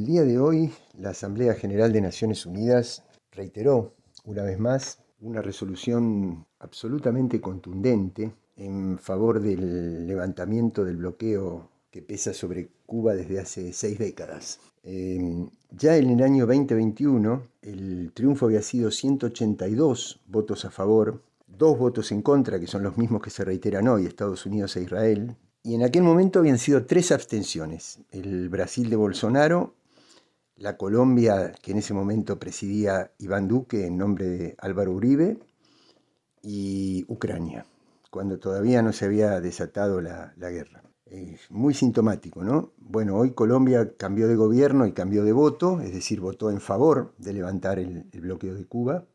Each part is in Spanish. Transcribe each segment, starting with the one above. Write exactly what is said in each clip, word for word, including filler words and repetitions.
El día de hoy, la Asamblea General de Naciones Unidas reiteró, una vez más, una resolución absolutamente contundente en favor del levantamiento del bloqueo que pesa sobre Cuba desde hace seis décadas. Eh, ya en el año veinte veintiuno, el triunfo había sido ciento ochenta y dos votos a favor, dos votos en contra, que son los mismos que se reiteran hoy, Estados Unidos e Israel, y en aquel momento habían sido tres abstenciones: el Brasil de Bolsonaro, la Colombia, que en ese momento presidía Iván Duque en nombre de Álvaro Uribe, y Ucrania, cuando todavía no se había desatado la, la guerra. Eh, muy sintomático, ¿no? Bueno, hoy Colombia cambió de gobierno y cambió de voto, es decir, votó en favor de levantar el, el bloqueo de Cuba,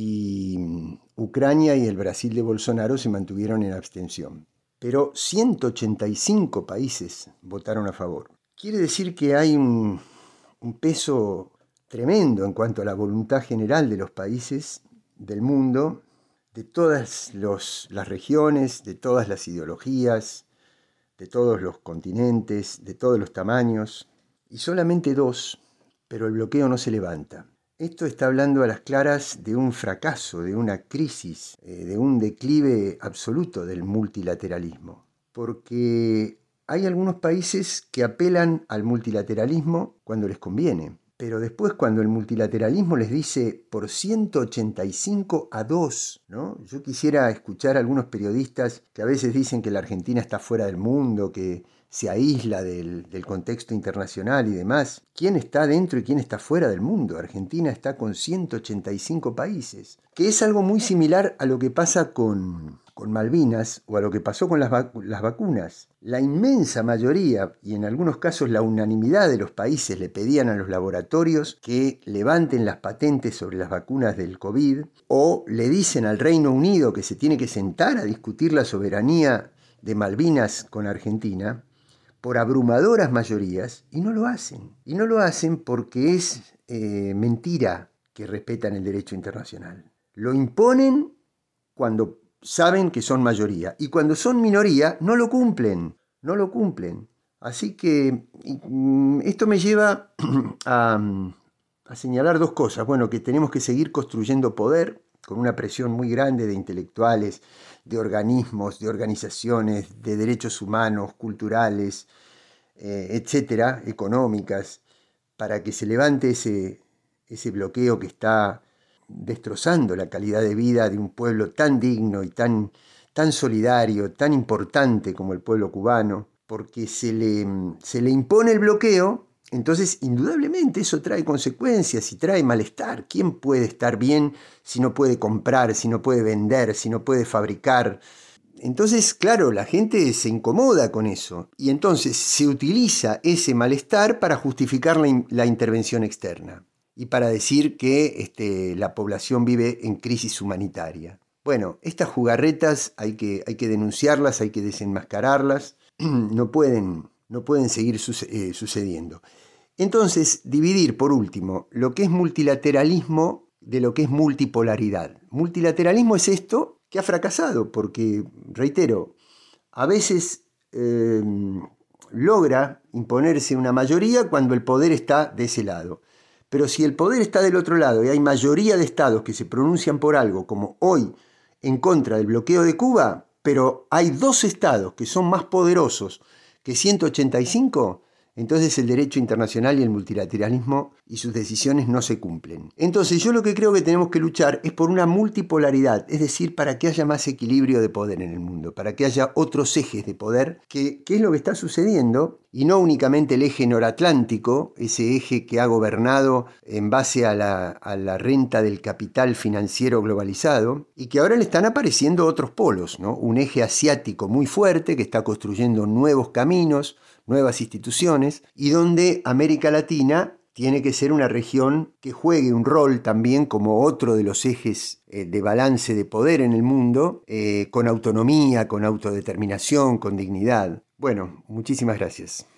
y Ucrania y el Brasil de Bolsonaro se mantuvieron en abstención. Pero ciento ochenta y cinco países votaron a favor. Quiere decir que hay un, un peso tremendo en cuanto a la voluntad general de los países del mundo, de todas los, las regiones, de todas las ideologías, de todos los continentes, de todos los tamaños, y solamente dos, pero el bloqueo no se levanta. Esto está hablando a las claras de un fracaso, de una crisis, eh, de un declive absoluto del multilateralismo, porque hay algunos países que apelan al multilateralismo cuando les conviene, pero después cuando el multilateralismo les dice por ciento ochenta y cinco a dos, ¿no? Yo quisiera escuchar a algunos periodistas que a veces dicen que la Argentina está fuera del mundo, que se aísla del, del contexto internacional y demás. ¿Quién está dentro y quién está fuera del mundo? Argentina está con ciento ochenta y cinco países, que es algo muy similar a lo que pasa con, con Malvinas o a lo que pasó con las, vac- las vacunas. La inmensa mayoría, y en algunos casos la unanimidad de los países, le pedían a los laboratorios que levanten las patentes sobre las vacunas del COVID, o le dicen al Reino Unido que se tiene que sentar a discutir la soberanía de Malvinas con Argentina, por abrumadoras mayorías, y no lo hacen. Y no lo hacen porque es eh, mentira que respetan el derecho internacional. Lo imponen cuando saben que son mayoría, y cuando son minoría no lo cumplen, no lo cumplen. Así que y, esto me lleva a, a señalar dos cosas. Bueno, que tenemos que seguir construyendo poder con una presión muy grande de intelectuales, de organismos, de organizaciones, de derechos humanos, culturales, eh, etcétera, económicas, para que se levante ese, ese bloqueo que está destrozando la calidad de vida de un pueblo tan digno y tan, tan solidario, tan importante como el pueblo cubano, porque se le, se le impone el bloqueo. Entonces, indudablemente, eso trae consecuencias y trae malestar. ¿Quién puede estar bien si no puede comprar, si no puede vender, si no puede fabricar? Entonces, claro, la gente se incomoda con eso y entonces se utiliza ese malestar para justificar la, in- la intervención externa y para decir que este, la población vive en crisis humanitaria. Bueno, estas jugarretas hay que, hay que denunciarlas, hay que desenmascararlas, no pueden, no pueden seguir suce- eh, sucediendo. Entonces, dividir, por último, lo que es multilateralismo de lo que es multipolaridad. Multilateralismo es esto que ha fracasado, porque, reitero, a veces eh, logra imponerse una mayoría cuando el poder está de ese lado. Pero si el poder está del otro lado y hay mayoría de estados que se pronuncian por algo, como hoy en contra del bloqueo de Cuba, pero hay dos estados que son más poderosos que ciento ochenta y cinco, entonces el derecho internacional y el multilateralismo y sus decisiones no se cumplen. Entonces yo lo que creo que tenemos que luchar es por una multipolaridad, es decir, para que haya más equilibrio de poder en el mundo, para que haya otros ejes de poder, que, que es lo que está sucediendo, y no únicamente el eje noratlántico, ese eje que ha gobernado en base a la, a la renta del capital financiero globalizado, y que ahora le están apareciendo otros polos, ¿no? Un eje asiático muy fuerte que está construyendo nuevos caminos, nuevas instituciones, y donde América Latina tiene que ser una región que juegue un rol también como otro de los ejes eh, de balance de poder en el mundo, eh, con autonomía, con autodeterminación, con dignidad. Bueno, muchísimas gracias.